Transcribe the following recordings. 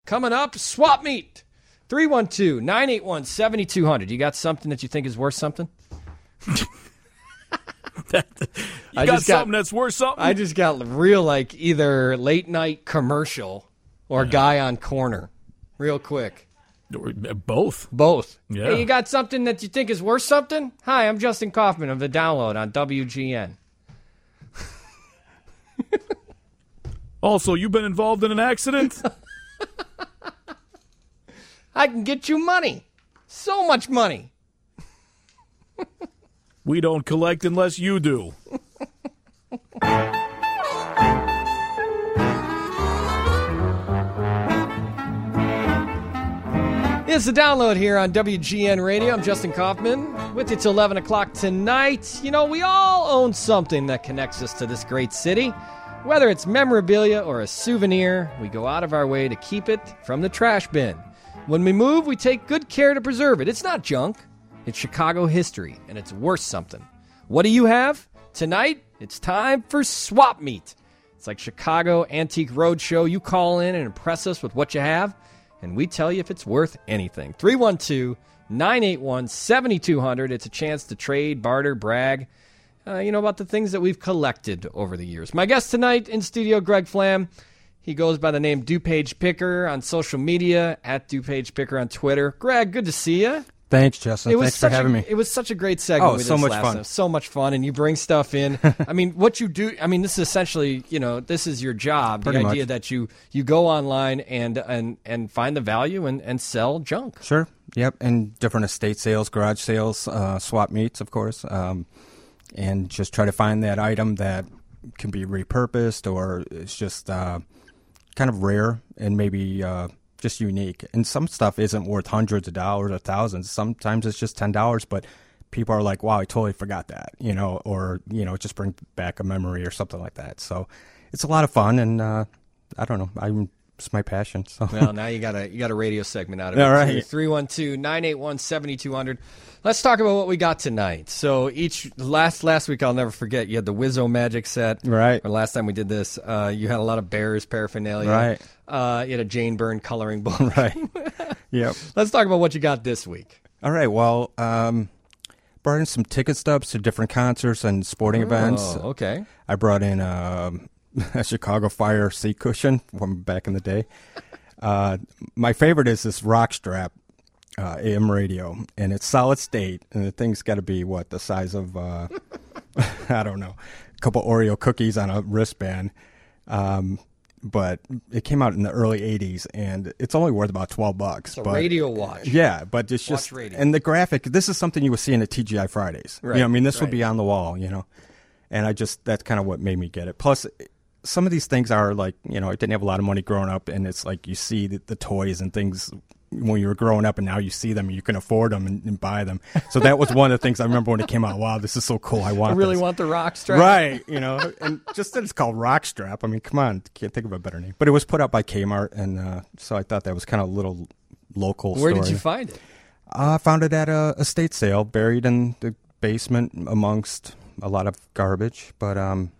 Coming up, Swap Meet. 312-981-7200. You got something that you think is worth something? You got something that's worth something? I just got real, like, either late-night commercial or guy on corner. Real quick. Both. Yeah. Hey, you got something that you think is worth something? Hi, I'm Justin Kaufman of The Download on WGN. Also, you've been involved in an accident? I can get you money. So much money. We don't collect unless you do. It's The Download here on WGN Radio. I'm Justin Kaufman with you till 11 o'clock tonight. You know, we all own something that connects us to this great city. Whether it's memorabilia or a souvenir, we go out of our way to keep it from the trash bin. When we move, we take good care to preserve it. It's not junk. It's Chicago history, and it's worth something. What do you have? Tonight, it's time for Swap Meet. It's like Chicago Antique Roadshow. You call in and impress us with what you have, and we tell you if it's worth anything. 312-981-7200. It's a chance to trade, barter, brag, about the things that we've collected over the years. My guest tonight in studio, Greg Flam. He goes by the name DuPage Picker on social media, at DuPage Picker on Twitter. Greg, good to see you. Thanks, Justin. Thanks for having me. It was such a great segment. Oh, so much fun. So much fun, and you bring stuff in. I mean, what you do, this is essentially, this is your job. Pretty the idea much. that you go online and find the value and sell junk. Sure. Yep. And different estate sales, garage sales, swap meets, of course, and just try to find that item that can be repurposed or it's just kind of rare and maybe just unique. And some stuff isn't worth hundreds of dollars or thousands. Sometimes it's just $10, but people are like, wow, I totally forgot that, or, just bring back a memory or something like that. So it's a lot of fun, and I don't know, it's my passion. So. Well, now you got a radio segment out of it. All right. 312-981-7200. Let's talk about what we got tonight. So last week, I'll never forget, you had the Wizzo Magic set. Right. Or last time we did this, you had a lot of Bears paraphernalia. Right. You had a Jane Byrne coloring book. Right. Yep. Let's talk about what you got this week. All right. Well, brought in some ticket stubs to different concerts and sporting events. Oh, okay. I brought in a Chicago Fire seat cushion from back in the day. My favorite is this rock strap AM radio, and it's solid state, and the thing's got to be, the size of, I don't know, a couple Oreo cookies on a wristband. But it came out in the early 80s, and it's only worth about $12. It's a radio watch. Yeah, but it's just, and the graphic, this is something you would see in a TGI Fridays. Right. This would be on the wall, and that's kind of what made me get it. Plus, some of these things are like, I didn't have a lot of money growing up, and it's like you see the toys and things when you were growing up, and now you see them, you can afford them and buy them. So that was one of the things I remember when it came out. Wow, this is so cool. I really this. Want the rock strap. Right, and just that it's called rock strap. I mean, come on, can't think of a better name. But it was put out by Kmart, and so I thought that was kind of a little local Where story. did you find it? I found it at a estate sale, buried in the basement amongst a lot of garbage. But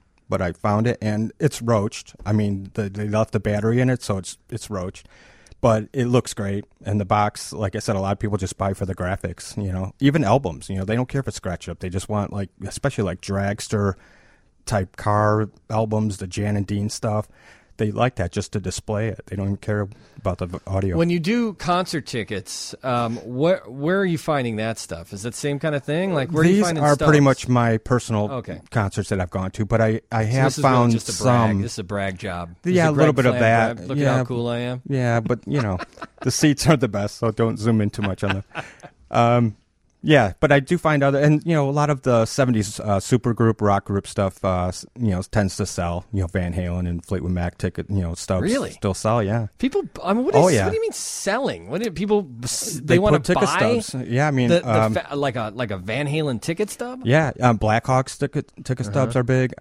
I found it, and it's roached. I mean, they left the battery in it, so it's roached. But it looks great, and the box, like I said, a lot of people just buy for the graphics, Even albums, they don't care if it's scratched up. They just want, especially dragster-type car albums, the Jan and Dean stuff. They like that just to display it. They don't even care about the audio. When you do concert tickets, where are you finding that stuff? Is it the same kind of thing? Like, where are you finding These are stuff? pretty much my personal concerts that I've gone to, but I have found just a some. Brag. This is a brag job. Yeah, a little bit of that. Look at how cool I am. Yeah, but the seats aren't the best, so don't zoom in too much on them. Yeah, but I do find other, and a lot of the '70s supergroup, rock group stuff, tends to sell. Van Halen and Fleetwood Mac ticket, stuff. Really? Still sell, yeah. People, what do you mean selling? What do people? They want to ticket buy stubs. Yeah, I mean, like a Van Halen ticket stub. Yeah, Blackhawks ticket stubs are big.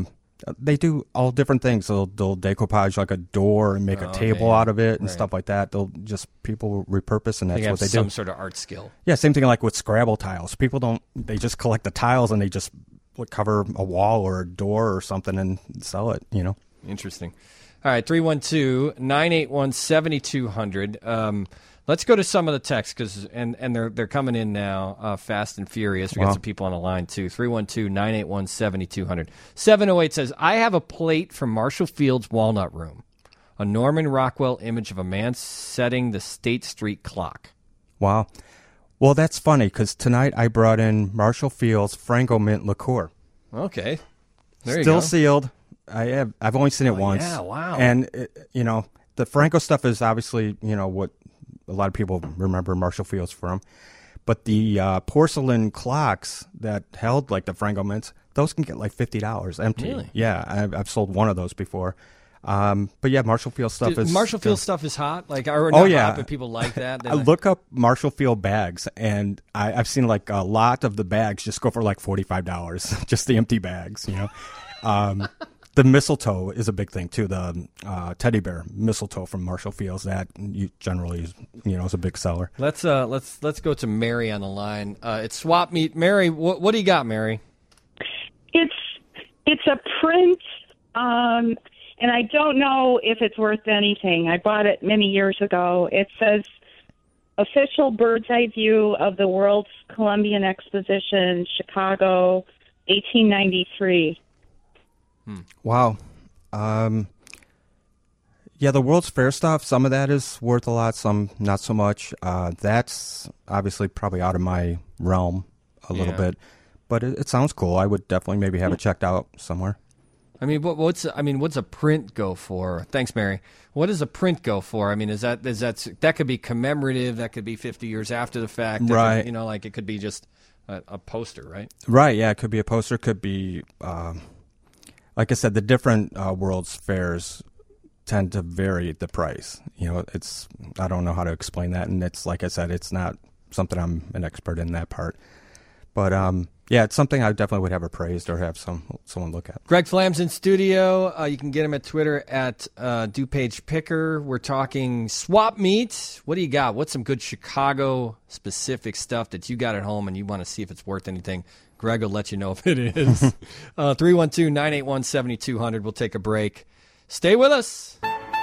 They do all different things. They'll decoupage like a door and make a table out of it and stuff like that. People repurpose, and that's what they do. Some sort of art skill. Yeah, same thing like with Scrabble tiles. People they just collect the tiles and they just cover a wall or a door or something and sell it, Interesting. All right, 312-981-7200. Let's go to some of the texts and they're coming in now, fast and furious. We got Wow. some people on the line too. 312-981-7200. 708 says, I have a plate from Marshall Field's Walnut Room, a Norman Rockwell image of a man setting the State Street clock. Wow. Well, that's funny because tonight I brought in Marshall Field's Frango Mint liqueur. Okay, there you Still go. sealed. I've only seen it once. yeah, wow. And the Franco stuff is obviously what a lot of people remember Marshall Field's from, but the porcelain clocks that held like the Frango Mints, those can get like $50 empty. Really? Yeah, I've sold one of those before. But yeah, Marshall Field stuff is Marshall Field stuff is hot, or Oh, not yeah. hot, but people like that. I look up Marshall Field bags, and I've seen like a lot of the bags just go for like $45, just the empty bags. The mistletoe is a big thing too. The teddy bear mistletoe from Marshall Fields that generally is a big seller. Let's go to Mary on the line. It's Swap Meet. Mary, what do you got, Mary? It's a print, and I don't know if it's worth anything. I bought it many years ago. It says official bird's eye view of the World's Columbian Exposition, Chicago, 1893. Wow. Yeah, the World's Fair stuff, some of that is worth a lot, some not so much. That's obviously probably out of my realm a little bit, but it sounds cool. I would definitely maybe have it checked out somewhere. I mean, what's a print go for? Thanks, Mary. What does a print go for? I mean, is that could be commemorative? That could be 50 years after the fact, right? Like it could be just a poster, right? Right. Yeah, it could be a poster. Could be, like I said, the different World's Fairs tend to vary the price. I don't know how to explain that, and it's like I said, it's not something I'm an expert in that part, but yeah, it's something I definitely would have appraised or have someone look at. Greg Flam's in studio. You can get him at Twitter at DuPage Picker. We're talking Swap Meet. What do you got? What's some good Chicago-specific stuff that you got at home and you want to see if it's worth anything? Greg will let you know if it is. 312-981-7200. We'll take a break. Stay with us.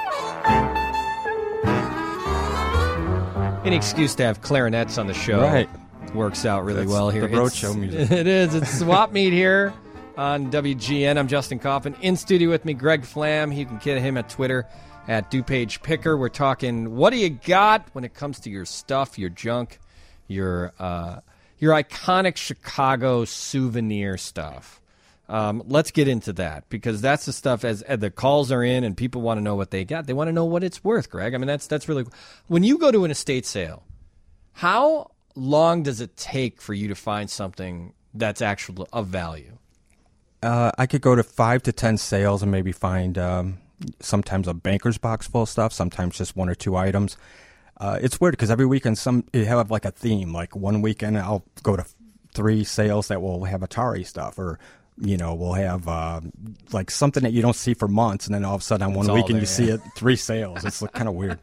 Any excuse to have clarinets on the show. Right. Works out really That's well here. the roadshow music. It is. It's Swap Meet here on WGN. I'm Justin Kaufman. In studio with me, Greg Flam. You can get him at Twitter at DuPage Picker. We're talking, what do you got when it comes to your stuff, your junk, your iconic Chicago souvenir stuff? Let's get into that because that's the stuff as the calls are in and people want to know what they got. They want to know what it's worth, Greg. I mean, that's really cool. When you go to an estate sale, how long does it take for you to find something that's actually of value? I could go to 5 to 10 sales and maybe find sometimes a banker's box full of stuff, sometimes just 1 or 2 items. It's weird because every weekend you have like a theme. Like one weekend I'll go to 3 sales that will have Atari stuff, or we'll have like something that you don't see for months, and then all of a sudden on one weekend you see it 3 sales. It's kind of weird.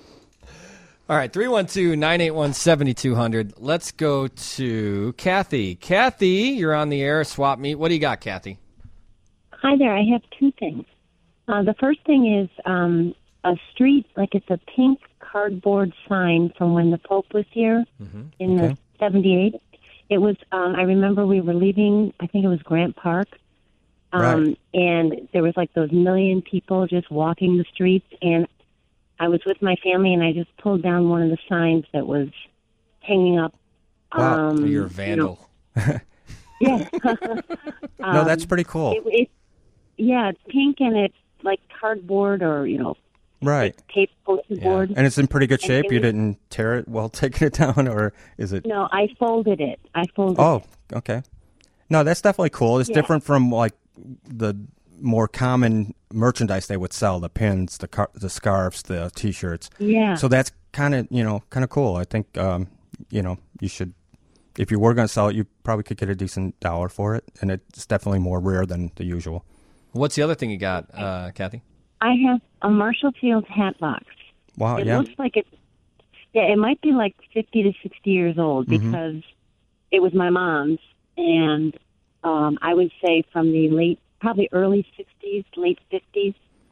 All right, 312-981-7200. Let's go to Kathy. Kathy, you're on the air. Swap Meet. What do you got, Kathy? Hi there. I have 2 things. The first thing is a street, like it's a pink cardboard sign from when the Pope was here in the 78. It was, I remember we were leaving, I think it was Grant Park, Right. and there was like those million people just walking the streets, and I was with my family, and I just pulled down one of the signs that was hanging up. Wow. You're a vandal. Yeah. No, that's pretty cool. It's pink, and it's like cardboard or, Right. tape posted board. And it's in pretty good shape. You didn't tear it while taking it down, or is it? No, I folded it. Oh, okay. No, that's definitely cool. It's different from like the more common merchandise they would sell, the pins, the scarves, the T-shirts. Yeah. So that's kind of cool. I think you should, if you were going to sell it, you probably could get a decent dollar for it, and it's definitely more rare than the usual. What's the other thing you got, Kathy? I have a Marshall Field hat box. Wow, It yeah. looks like it might be like 50 to 60 years old because it was my mom's, and I would say from the probably early 60s, late 50s.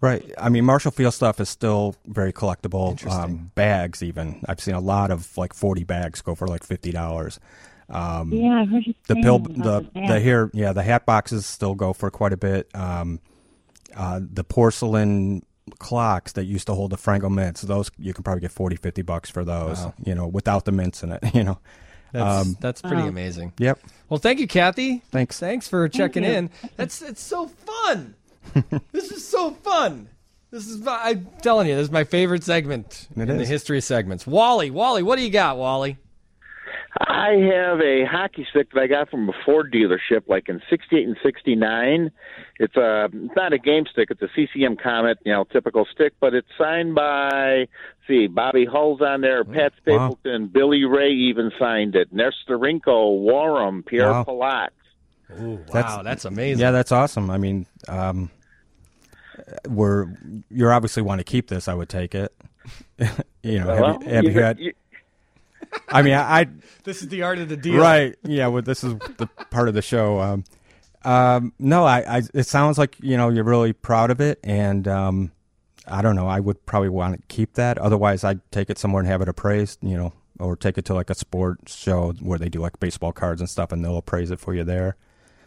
Right. I mean, Marshall Field stuff is still very collectible. Interesting. Bags, even. I've seen a lot of like 40 bags go for like $50. Yeah, I heard you The saying pill, about the hat boxes still go for quite a bit. The porcelain clocks that used to hold the Frango mints, those you can probably get $40-$50 for those. Wow. You know, without the mints in it. You know. That's pretty amazing. Yep. Well, thank you, Kathy. Thanks. Thanks for checking you. in. It's so fun. This is so fun. I'm telling you, this is my favorite segment in the history of segments. Wally, what do you got, Wally? I have a hockey stick that I got from a Ford dealership, like in '68 and '69. It's not a game stick; it's a CCM Comet, typical stick. But it's signed by, Bobby Hull's on there, Pat Stapleton, Billy Ray even signed it. Nestorenko, Warham, Pierre Palat. Ooh, wow, that's amazing. Yeah, that's awesome. I mean, you obviously want to keep this. I would take it. Have you had? I mean, This is the art of the deal, right? Yeah, well, this is the part of the show. No, it sounds like you're really proud of it, and I don't know. I would probably want to keep that. Otherwise, I'd take it somewhere and have it appraised. Or take it to like a sports show where they do like baseball cards and stuff, and they'll appraise it for you there.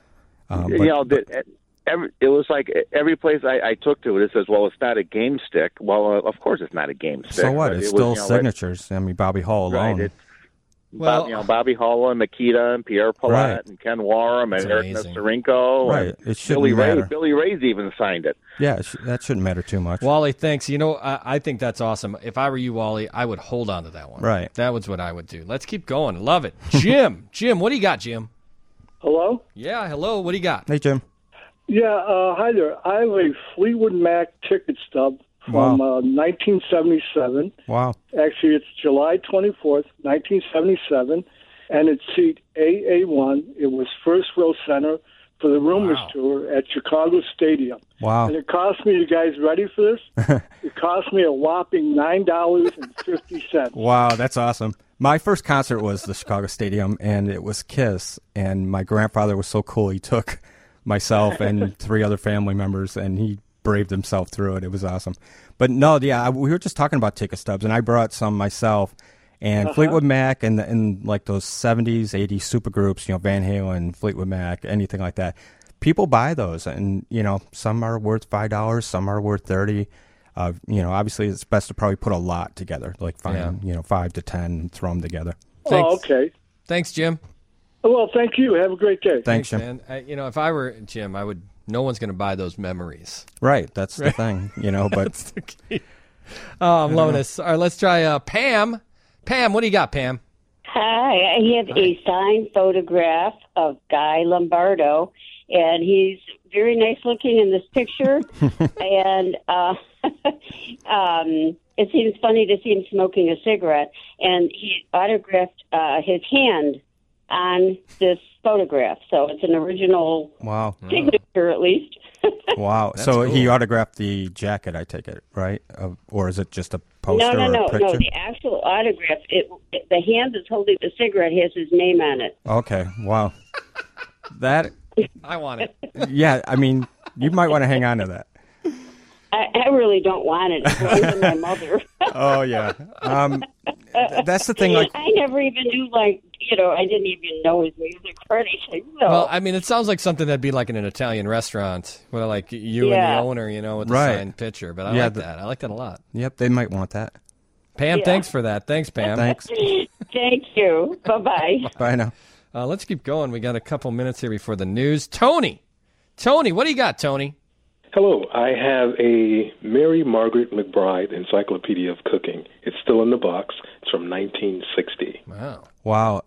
It was like every place I took to it says, well, it's not a game stick. Well, of course it's not a game stick. So what? It's still signatures. I mean, Bobby Hull alone. Right, Bobby Hull and Makita and Pierre Palat and Ken Warham and Eric Nestorenko. Right. It shouldn't matter. Billy Ray's even signed it. Yeah, that shouldn't matter too much. Wally, thanks. I think that's awesome. If I were you, Wally, I would hold on to that one. Right. That was what I would do. Let's keep going. Love it. Jim, what do you got, Jim? Hello? Yeah, hello. What do you got? Hey, Jim. Yeah, hi there. I have a Fleetwood Mac ticket stub from 1977. Wow. Actually, it's July 24th, 1977, and it's seat AA1. It was first row center for the Rumors Tour at Chicago Stadium. Wow. And it cost me, you guys ready for this? It cost me a whopping $9.50. Wow, that's awesome. My first concert was the Chicago Stadium, and it was Kiss, and my grandfather was so cool. He took myself and 3 other family members, and he braved himself through it. It was awesome. But no, yeah, we were just talking about ticket stubs, and I brought some myself. And Fleetwood Mac and like those 70s, 80s supergroups, Van Halen, Fleetwood Mac, anything like that. People buy those, and some are worth $5, some are worth $30. Obviously it's best to probably put a lot together, like find 5 to 10, and throw them together. Thanks. Oh, okay. Thanks, Jim. Well, thank you. Have a great day. Thanks, Jim. Man. If I were Jim, I would. No one's going to buy those memories. Right, that's the thing, But That's the key. Oh, I'm loving this. All right, let's try Pam. Pam, what do you got, Pam? Hi, I have a signed photograph of Guy Lombardo, and he's very nice looking in this picture. And it seems funny to see him smoking a cigarette. And he autographed his hand on this photograph, so it's an original signature, at least. Wow. That's so cool. He autographed the jacket, I take it, right? Or is it just a poster or a picture? No. The actual autograph, the hand that's holding the cigarette has his name on it. Okay. Wow. That. I want it. Yeah, I mean, you might want to hang on to that. I really don't want it. It belongs to my mother. Oh, yeah. That's the thing. Like, I never even knew, I didn't even know his music or anything. So. Well, I mean, it sounds like something that'd be like in an Italian restaurant where, like, you and the owner, with the signed picture. But I like that. I like that a lot. Yep, they might want that. Pam, thanks for that. Thanks, Pam. Thanks. Thank you. Bye-bye. Bye now. Let's keep going. We got a couple minutes here before the news. Tony, what do you got, Tony? Hello. I have a Mary Margaret McBride Encyclopedia of Cooking. It's still in the box. It's from 1960. Wow.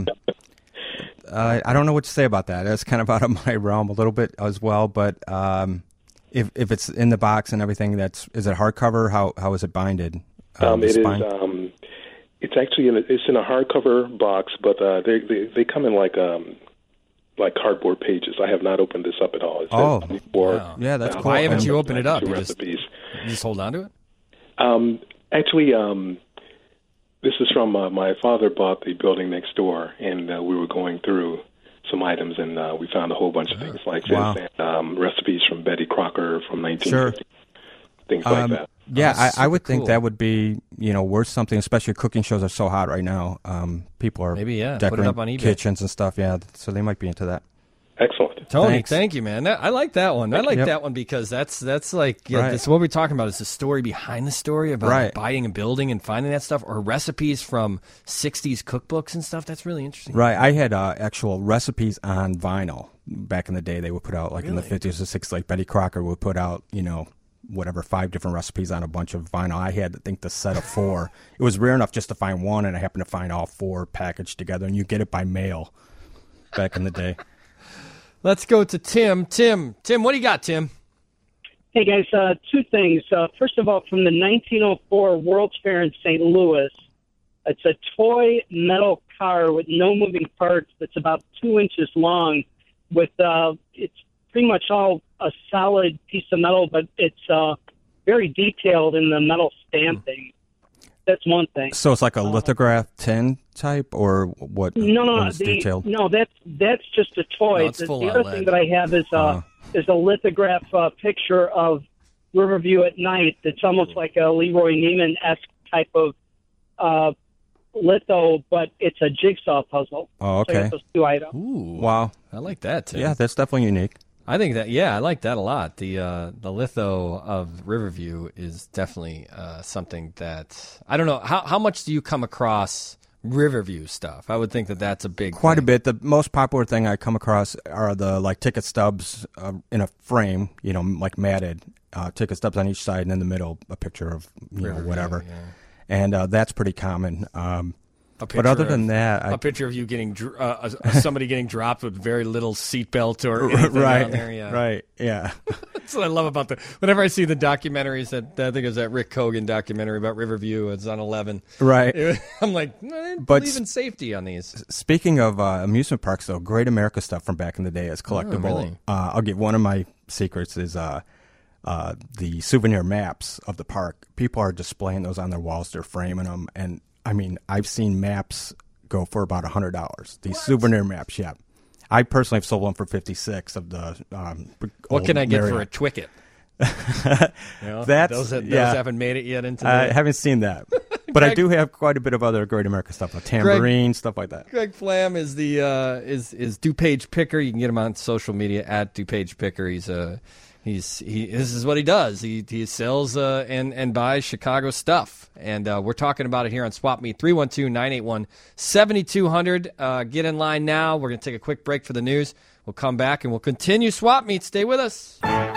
I don't know what to say about that. That's kind of out of my realm a little bit as well. But if it's in the box and everything, is it hardcover? How is it binded? It is. It's actually it's in a hardcover box, but they come in like cardboard pages. I have not opened this up at all. Wow. Yeah, that's cool. Why haven't you opened it up? Recipes. You just hold on to it? Actually, this is from my father bought the building next door, and we were going through some items, and we found a whole bunch of things like this, and recipes from Betty Crocker from 1950. Sure. things like that. Yeah, I would think cool. that would be, worth something, especially cooking shows are so hot right now. People are maybe, put it decorating up on eBay. kitchens and stuff, so they might be into that. Excellent. Tony, Thanks. thank you, man. I like that one. I like Yep. that one because that's like, Right. that's what we're talking about is the story behind the story about Right. buying a building and finding that stuff, or recipes from 60s cookbooks and stuff. That's really interesting. Right. I had actual recipes on vinyl back in the day. They would put out, like in the 50s or 60s, like Betty Crocker would put out, 5 different recipes on a bunch of vinyl. I had, I think, the set of 4. It was rare enough just to find one, and I happened to find all 4 packaged together, and you get it by mail back in the day. Let's go to Tim. Tim, what do you got, Tim? Hey, guys, 2 things. First of all, from the 1904 World's Fair in St. Louis, it's a toy metal car with no moving parts that's about 2 inches long with, it's pretty much all a solid piece of metal, but it's very detailed in the metal stamping. That's one thing. So it's like a lithograph tin type, or what? No, it's detailed? no, that's just a toy. No, it's full the on other lead. thing that I have is a lithograph picture of Riverview at night. That's almost like a Leroy Neiman-esque type of litho, but it's a jigsaw puzzle. Oh, So I okay. got those 2 items. Ooh, Wow. I like that, Tim. Yeah, that's definitely unique. I think that, I like that a lot. The litho of Riverview is definitely something that, I don't know, how much do you come across Riverview stuff? I would think that that's a big Quite a thing. bit. The most popular thing I come across are the ticket stubs in a frame, like matted ticket stubs on each side, and in the middle a picture of Riverview, whatever. yeah. And that's pretty common. A But other picture than of- that, a picture of you getting somebody getting dropped with very little seatbelt or anything right, on there. Yeah. right, yeah. That's what I love about whenever I see the documentaries that I think it was that Rick Kogan documentary about Riverview. It's on 11. Right. I'm like, no, I But believe in safety on these. Speaking of amusement parks, though, Great America stuff from back in the day is collectible. really? I'll give one of my secrets is the souvenir maps of the park. People are displaying those on their walls. They're framing them, and I mean, I've seen maps go for about $100. These souvenir maps, yeah. I personally have sold one for $56 of the. What can I get for a Marriott. Twicket? That's those yeah. haven't made it yet into. I haven't seen that, but I do have quite a bit of other Great America stuff, like tambourine, stuff like that. Greg Flam is the is DuPage Picker. You can get him on social media at DuPage Picker. This is what he does. He sells and buys Chicago stuff, and we're talking about it here on Swap Meet. 312-981-7200. Get in line now. We're going to take a quick break for the news. We'll come back and we'll continue Swap Meet. Stay with us.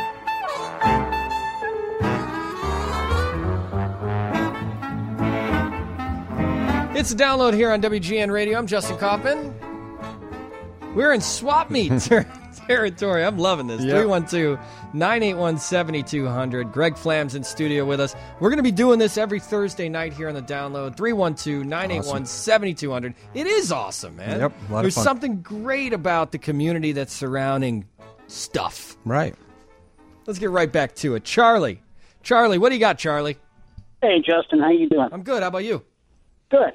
It's a download here on WGN Radio. I'm Justin Kaufman. We're in Swap Meet territory. I'm loving this. Yep. 312-981-7200. Greg Flam's in studio with us. We're going to be doing this every Thursday night here on the download. 312-981-7200. It is awesome, man. Yep, a lot of There's fun. something great about the community that's surrounding stuff. Right. Let's get right back to it. Charlie, what do you got, Charlie? Hey, Justin, how you doing? I'm good. How about you? Good.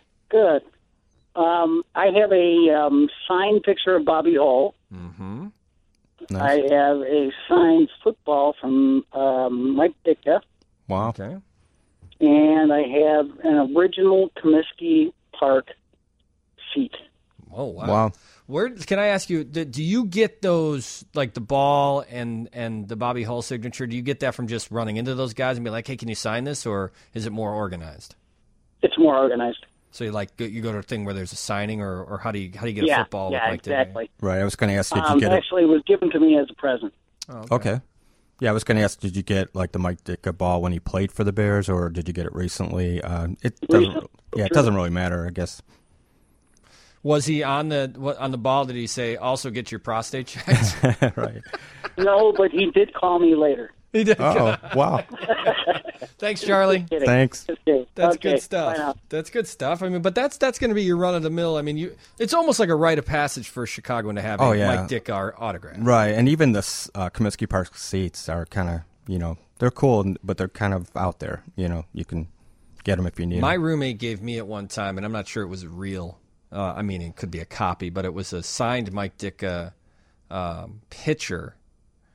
I have a signed picture of Bobby Hull. Mm-hmm. Nice. I have a signed football from Mike Ditka. Wow. Okay. And I have an original Comiskey Park seat. Oh, wow. Wow. Where can I ask you? Do you get those, like the ball and the Bobby Hull signature? Do you get that from just running into those guys and be like, "Hey, can you sign this?" Or is it more organized? It's more organized. So you go to a thing where there's a signing, or how do you get a Yeah, football? yeah, with Mike exactly. Right. I was going to ask, did you get it? Actually, it was given to me as a present. Oh, Okay. Yeah, I was going to ask, did you get like the Mike Ditka ball when he played for the Bears, or did you get it recently? It doesn't. Yeah, it doesn't really matter, I guess. Was he on the ball? Did he say also get your prostate checked? Right. No, but he did call me later. He did. Oh, wow. Thanks, Charlie. Just kidding. Thanks. Just kidding. That's Okay, good bye stuff. now. That's good stuff. I mean, but that's going to be your run of the mill. I mean, it's almost like a rite of passage for Chicagoan to have Oh, a yeah. Mike Dick autograph. Right, and even the Comiskey Park seats are kind of, they're cool, but they're kind of out there. You can get them if you need My them. roommate gave me at one time, and I'm not sure it was real. I mean, it could be a copy, but it was a signed Mike Ditka picture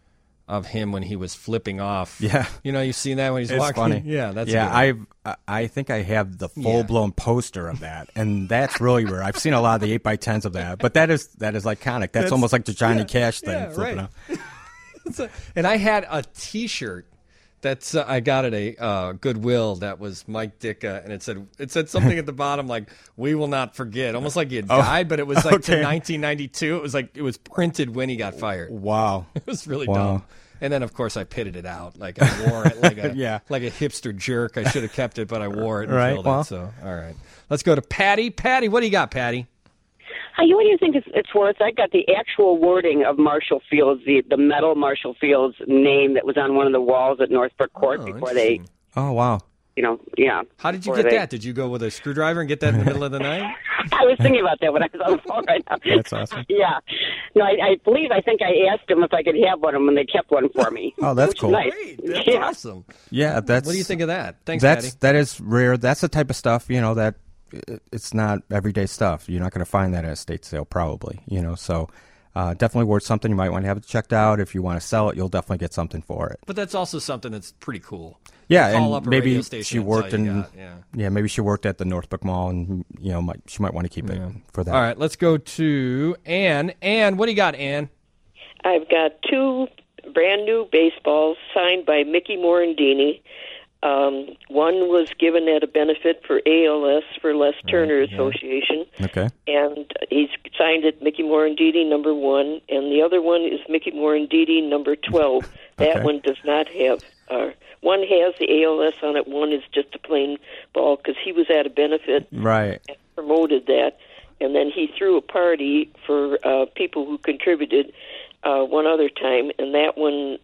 of him when he was flipping off. Yeah. You've seen that when he's it's walking. Funny. Yeah, that's I think I have the full-blown poster of that, and that's really rare. I've seen a lot of the 8x10s of that, but that is iconic. That's almost like the Johnny Cash thing, flipping right. off. And I had a T-shirt that's I got at a Goodwill that was Mike Ditka, and it said something at the bottom like "We will not forget," almost like he had died, but it was like to 1992. It was like it was printed when he got fired. Wow, it was really dumb. And then, of course, I pitted it out. Like, I wore it like a like a hipster jerk. I should have kept it, but I wore it and killed it. So, all right. Let's go to Patty. Patty, what do you got, Patty? What do you think it's worth? I got the actual wording of Marshall Fields, the metal Marshall Fields name that was on one of the walls at Northbrook Court before they... Oh, wow. How did you get that? Did you go with a screwdriver and get that in the middle of the night? I was thinking about that when I was on the phone right now. That's awesome. Yeah. No, I think I asked them if I could have one of them, and they kept one for me. Oh, that's cool. Nice. Great. That's awesome. Yeah, that's... What do you think of that? Thanks, Patty. That is rare. That's the type of stuff, that it's not everyday stuff. You're not going to find that at a estate sale, probably, so... definitely worth something. You might want to have it checked out. If you want to sell it, you'll definitely get something for it. But that's also something that's pretty cool. Yeah, and maybe she worked maybe she worked at the Northbrook Mall, and she might want to keep it for that. All right, let's go to Ann. Ann, what do you got, Ann? I've got 2 brand new baseballs signed by Mickey Morandini. One was given at a benefit for ALS, for Les Turner Association. Okay. And he's signed it Mickey Morandini number 1, and the other one is Mickey Morandini number 12. That one does not have... one has the ALS on it, one is just a plain ball, because he was at a benefit and promoted that. And then he threw a party for people who contributed one other time, and that one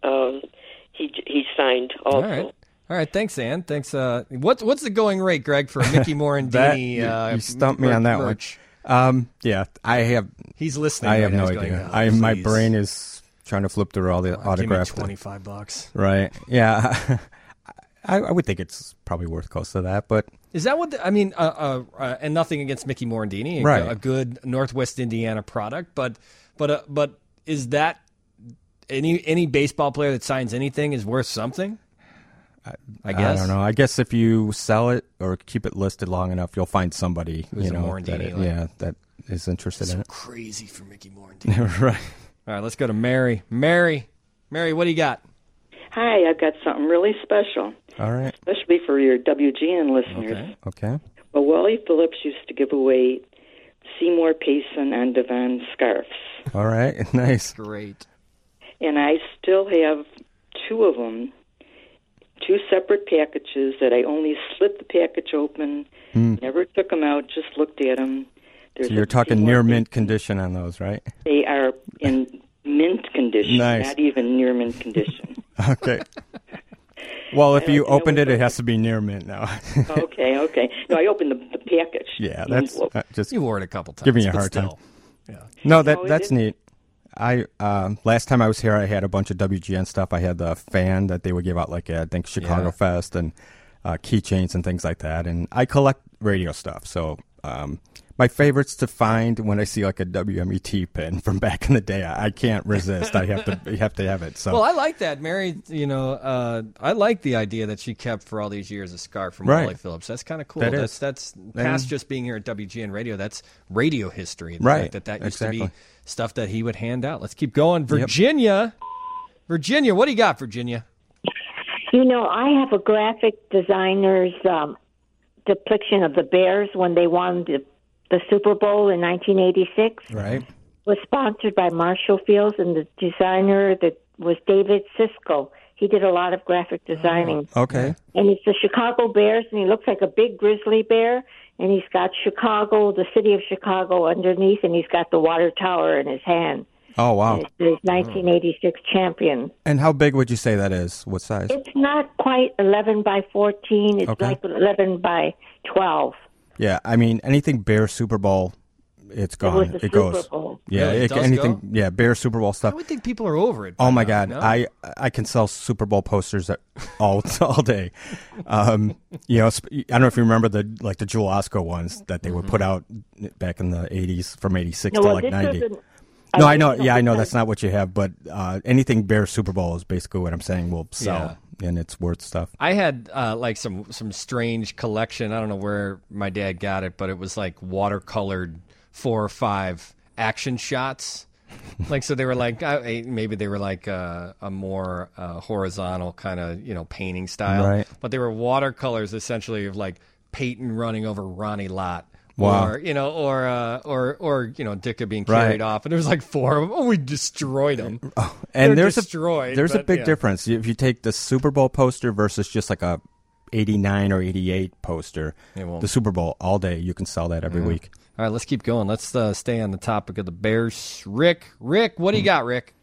he signed also. All right, thanks, Ann. Thanks. What's the going rate, Greg, for Mickey Morandini? You stumped me on that merch? one. I have. He's listening. I have right no now. idea. My brain is trying to flip through all the autographs. Give me $25. Right. Yeah. I would think it's probably worth close to that, but is that what and nothing against Mickey Morandini, right? A good Northwest Indiana product, but is that any baseball player that signs anything is worth something? I guess. I don't know. I guess if you sell it or keep it listed long enough, you'll find somebody that is interested in it. Crazy for Mickey Morandini. Right. All right, let's go to Mary. Mary, what do you got? Hi, I've got something really special. All right. Especially for your WGN listeners. Okay. Well, Wally Phillips used to give away Seymour Payson and Devon scarves. All right. Nice. Great. And I still have 2 of them, 2 separate packages that I only slit the package open, never took them out, just looked at them. So you're talking near mint condition on those, right? They are in mint condition, nice. Not even near mint condition. Okay. Well, if you opened it, it has to be near mint now. Okay. No, I opened the package. Yeah, that's just... You wore it a couple times. Give me a hard time. Yeah. No, that's neat. I last time I was here, I had a bunch of WGN stuff. I had the fan that they would give out, like I think Chicago Fest and keychains and things like that. And I collect radio stuff, so my favorites to find when I see like a WMET pin from back in the day, I can't resist. I have to have it. So well, I like that, Mary. I like the idea that she kept for all these years a scarf from Wally Phillips. That's kind of cool. That's past just being here at WGN Radio. That's radio history. Right. That used to be stuff that he would hand out. Let's keep going. Virginia, what do you got, Virginia? I have a graphic designer's depiction of the Bears when they won the Super Bowl in 1986. Right. Was sponsored by Marshall Fields, and the designer that was David Sisko. He did a lot of graphic designing. Okay. And it's the Chicago Bears, and he looks like a big grizzly bear, and he's got Chicago, the city of Chicago underneath, and he's got the water tower in his hand. Oh, wow. And it's the 1986 champion. And how big would you say that is? What size? It's not quite 11 by 14. It's like 11 by 12. Yeah, I mean, anything Bear Super Bowl, it's gone. It goes. Super Bowl. Yeah, really? anything. Go? Yeah, Bear Super Bowl stuff. I would think people are over it. Oh my God, no? I can sell Super Bowl posters all day. I don't know if you remember the Jewel Osco ones that they would put out back in the 80s from 86 to like 90. No, I know. Yeah, I know that's not what you have, but anything Bears Super Bowl is basically what I'm saying will sell, and it's worth stuff. I had like some strange collection. I don't know where my dad got it, but it was like watercolored 4 or 5 action shots. Like, so they were like, maybe they were like a more horizontal kind of, painting style. Right. But they were watercolors essentially of like Peyton running over Ronnie Lott. Wow. Or Ditka being carried off, and there was like 4 of them. Oh, we destroyed them. Oh, and there's a big yeah. difference if you take the Super Bowl poster versus just like a 89 or 88 poster. The Super Bowl all day, you can sell that every week. All right, let's keep going. Let's stay on the topic of the Bears. Rick, what do you got, Rick?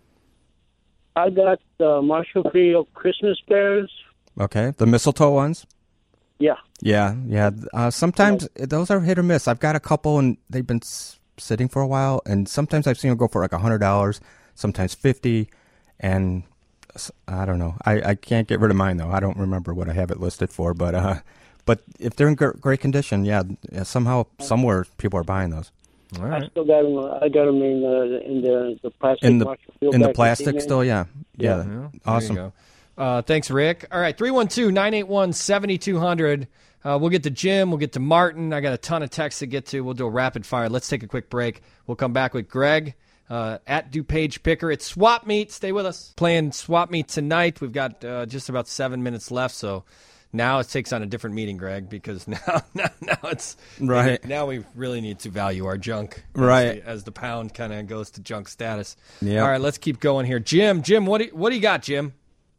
I got the Marshall Field Christmas Bears. Okay, the mistletoe ones. Yeah. Yeah. Sometimes those are hit or miss. I've got a couple, and they've been sitting for a while, and sometimes I've seen them go for like $100, sometimes $50, and I don't know. I can't get rid of mine, though. I don't remember what I have it listed for, but if they're in great condition, somehow, somewhere, people are buying those. All right. I still got them. I got them in the plastic. In the plastic still, yeah. Awesome. There you go. Thanks, Rick. All right, 312-981-7200. We'll get to Jim. We'll get to Martin. I got a ton of texts to get to. We'll do a rapid fire. Let's take a quick break. We'll come back with Greg at DuPage Picker. It's Swap Meet. Stay with us. Playing Swap Meet tonight. We've got just about 7 minutes left, so now it takes on a different meaning, Greg, because now it's right. Now we really need to value our junk, right? As the pound kind of goes to junk status. Yeah. All right, let's keep going here. Jim, what do you got, Jim?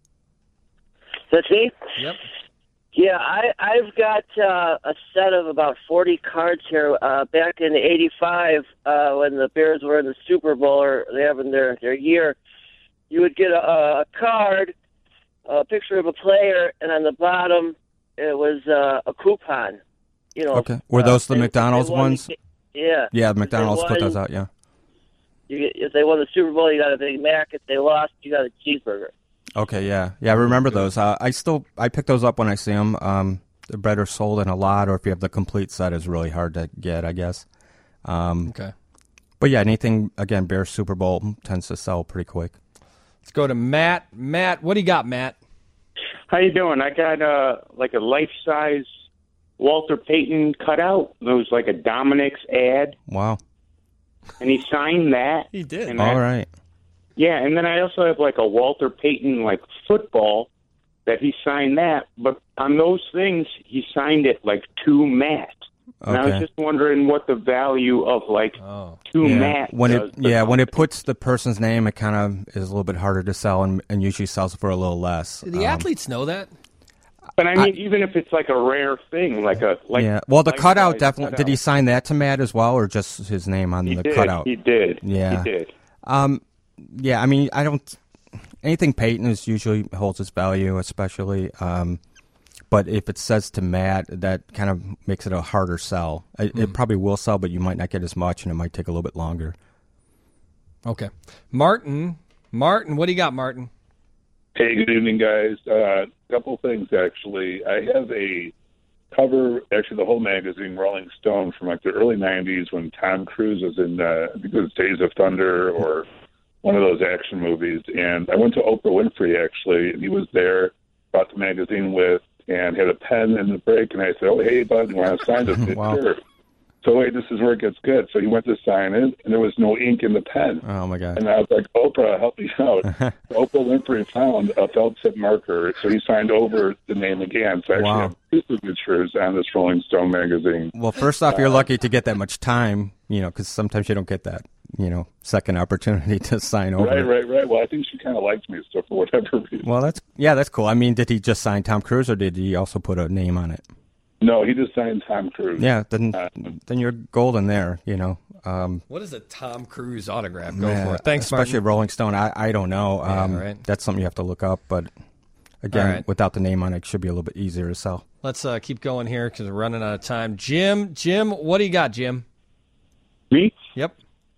That's me? Yep. Yeah, I've got a set of about 40 cards here. Back in '85, when the Bears were in the Super Bowl, or they have in their year, you would get a card, a picture of a player, and on the bottom it was a coupon. Okay. Were those the McDonald's ones? Yeah. Yeah, McDonald's put those out. Yeah. If they won the Super Bowl, you got a Big Mac. If they lost, you got a cheeseburger. Okay, yeah, I remember those. I pick those up when I see them. They're better sold in a lot, or if you have the complete set, is really hard to get, I guess. Okay. But yeah, anything again, Bears Super Bowl tends to sell pretty quick. Let's go to Matt. Matt, what do you got, Matt? How you doing? I got like a life-size Walter Payton cutout. It was like a Dominic's ad. Wow. And he signed that. He did. All right. Yeah, and then I also have like a Walter Payton like football that he signed that, but on those things he signed it like to Matt. And I was just wondering what the value of like to Matt when does. When it puts the person's name, it kind of is a little bit harder to sell, and usually sells for a little less. Do the athletes know that? But I mean, even if it's like a rare thing, Well, the cutout definitely. Did he sign that to Matt as well, or just his name on the cutout? He did. Yeah, he did. Yeah, I mean, anything Peyton is usually holds its value, especially. But if it says to Matt, that kind of makes it a harder sell. It probably will sell, but you might not get as much, and it might take a little bit longer. Okay. Martin, what do you got, Martin? Hey, good evening, guys. Couple things, actually. I have a cover, actually the whole magazine, Rolling Stone, from like the early 90s when Tom Cruise was in, I think it was Days of Thunder or one of those action movies. And I went to Oprah Winfrey, actually, and he was there, brought the magazine with, and had a pen in the break. And I said, oh, hey, bud, you want to sign this? Wow. Sure. So, wait, this is where it gets good. So he went to sign it, and there was no ink in the pen. Oh, my God. And I was like, Oprah, help me out. Oprah Winfrey found a felt tip marker, so he signed over the name again. So I actually have two signatures on this Rolling Stone magazine. Well, first off, you're lucky to get that much time, because sometimes you don't get that, second opportunity to sign over. Right. Well, I think she kind of likes me, so for whatever reason. Well, that's cool. I mean, did he just sign Tom Cruise, or did he also put a name on it? No, he just signed Tom Cruise. Yeah, then you're golden there, What does a Tom Cruise autograph go for? Thanks, especially Martin. Rolling Stone. I don't know. Right. That's something you have to look up, but again, without the name on it, should be a little bit easier to sell. Let's keep going here because we're running out of time. Jim, what do you got, Jim? Me? Yep.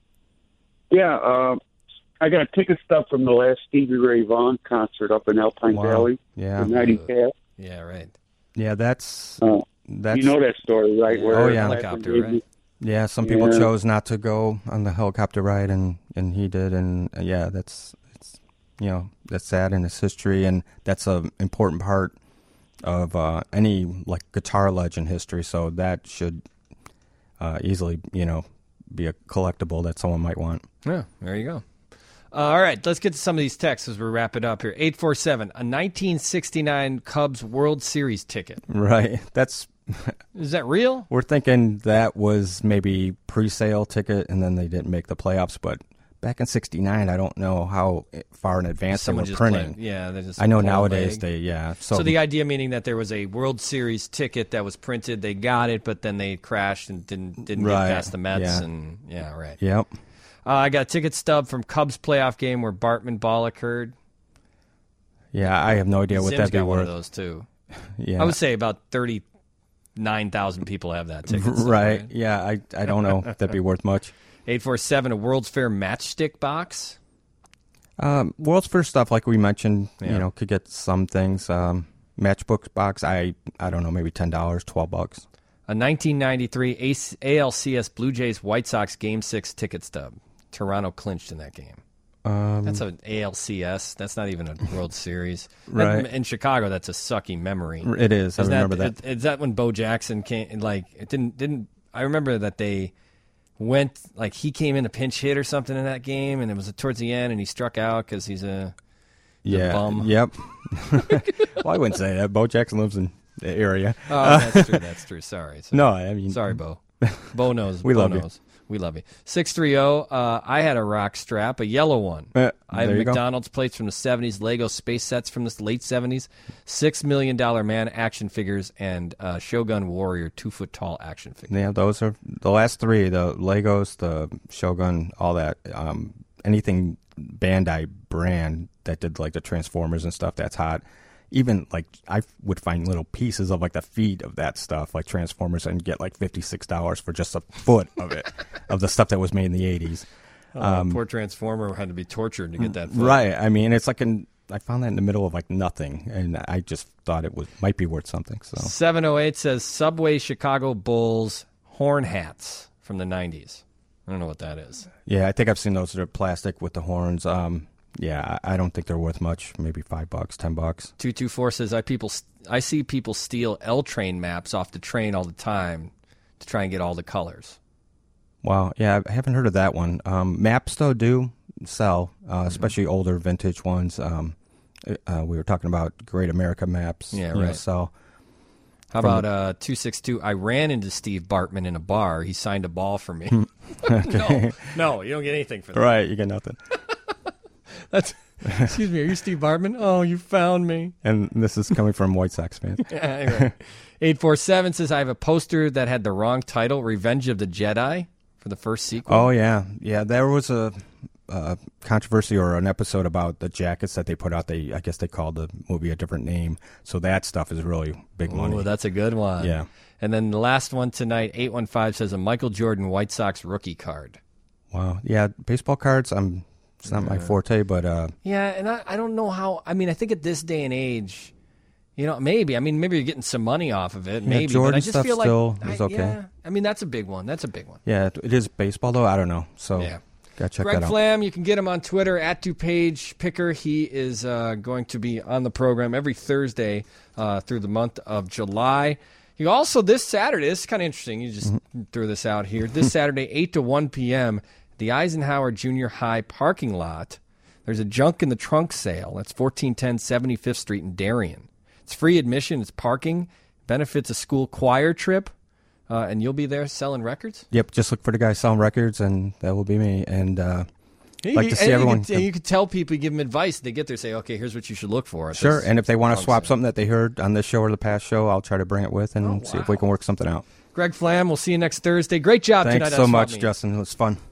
Yeah, I got ticket stuff from the last Stevie Ray Vaughan concert up in Alpine Valley. Yeah. The 90 Yeah, right. Yeah, that's... You know that story, right? Where oh, yeah. Helicopter, right? Yeah, some people chose not to go on the helicopter ride, and he did, and that's sad in its history, and that's an important part of any like guitar legend history. So that should easily, be a collectible that someone might want. Yeah, there you go. All right, let's get to some of these texts as we wrap it up here. 847, a 1969 Cubs World Series ticket. Right, Is that real? We're thinking that was maybe pre-sale ticket, and then they didn't make the playoffs. But back in '69, I don't know how far in advance Someone they were just printing. they just I know pull nowadays leg. So the idea meaning that there was a World Series ticket that was printed, they got it, but then they crashed and didn't get past the Mets. Right. Yep. I got a ticket stub from Cubs playoff game where Bartman Ball occurred. Yeah, I have no idea what Zim's that'd be got worth. One of those too. Yeah, I would say about 39,000 people have that ticket. Right. Yeah, I don't know if that'd be worth much. 847, a World's Fair matchstick box. World's Fair stuff, like we mentioned, could get some things. Matchbook box, I don't know, maybe $10, $12. A 1993 ALCS Blue Jays White Sox Game 6 ticket stub. Toronto clinched in that game. That's an ALCS. That's not even a World Series. Right. In Chicago, that's a sucky memory. It is. I remember that. Is that when Bo Jackson came? Like, it didn't. I remember that they went, like, he came in a pinch hit or something in that game, and it was towards the end, and he struck out because he's a bum. Yep. Well, I wouldn't say that. Bo Jackson lives in the area. Oh, that's true. Sorry. No, I mean, sorry, Bo. Bo knows. We love you. We love you. 630, I had a rock strap, a yellow one. I have McDonald's plates from the 70s, Lego space sets from the late 70s, $6 Million Man action figures, and Shogun Warrior 2-foot-tall action figures. Yeah, those are the last three, the Legos, the Shogun, all that. Anything Bandai brand that did like the Transformers and stuff, that's hot. Even, like, I would find little pieces of, like, the feet of that stuff, like Transformers, and get, like, $56 for just a foot of it, of the stuff that was made in the 80s. Poor Transformer had to be tortured to get that foot. Right. I mean, it's like I found that in the middle of, like, nothing, and I just thought it might be worth something. So 708 says Subway Chicago Bulls horn hats from the 90s. I don't know what that is. Yeah, I think I've seen those that are plastic with the horns. Yeah, I don't think they're worth much. Maybe $5, $10. 224 says I see people steal L train maps off the train all the time to try and get all the colors. Wow, yeah, I haven't heard of that one. Maps though do sell, especially older vintage ones. We were talking about Great America maps. Yeah, right. Sell. How about 262? I ran into Steve Bartman in a bar. He signed a ball for me. Okay. No, you don't get anything for that. Right, you get nothing. Excuse me, are you Steve Bartman? Oh, you found me. And this is coming from White Sox fans. Right. 847 says I have a poster that had the wrong title, Revenge of the Jedi, for the first sequel. Oh, yeah. Yeah, there was a controversy or an episode about the jackets that they put out. I guess they called the movie a different name. So that stuff is really big money. Oh, that's a good one. Yeah. And then the last one tonight, 815 says a Michael Jordan White Sox rookie card. Wow. Yeah, baseball cards, it's not my forte, but... Yeah, and I don't know how... I mean, I think at this day and age, maybe. I mean, maybe you're getting some money off of it, maybe. Jordan but I just stuff feel like... still is okay. Yeah, I mean, that's a big one. Yeah, it is baseball, though. I don't know. So, gotta check Greg that out. Flam, you can get him on Twitter, @DuPage Picker. He is going to be on the program every Thursday through the month of July. You also, this Saturday, this is kind of interesting. You just threw this out here. This Saturday, 8 to 1 p.m., the Eisenhower Junior High parking lot. There's a junk in the trunk sale. That's 1410 75th Street in Darien. It's free admission. It's parking. Benefits a school choir trip. And you'll be there selling records? Yep, just look for the guy selling records, and that will be me. And like to see everyone. You could tell people, give them advice. They get there, say, okay, here's what you should look for. Sure, and if they want to swap something that they heard on this show or the past show, I'll try to bring it with and see if we can work something out. Greg Flam, we'll see you next Thursday. Great job tonight. Thanks so much, Justin. It was fun.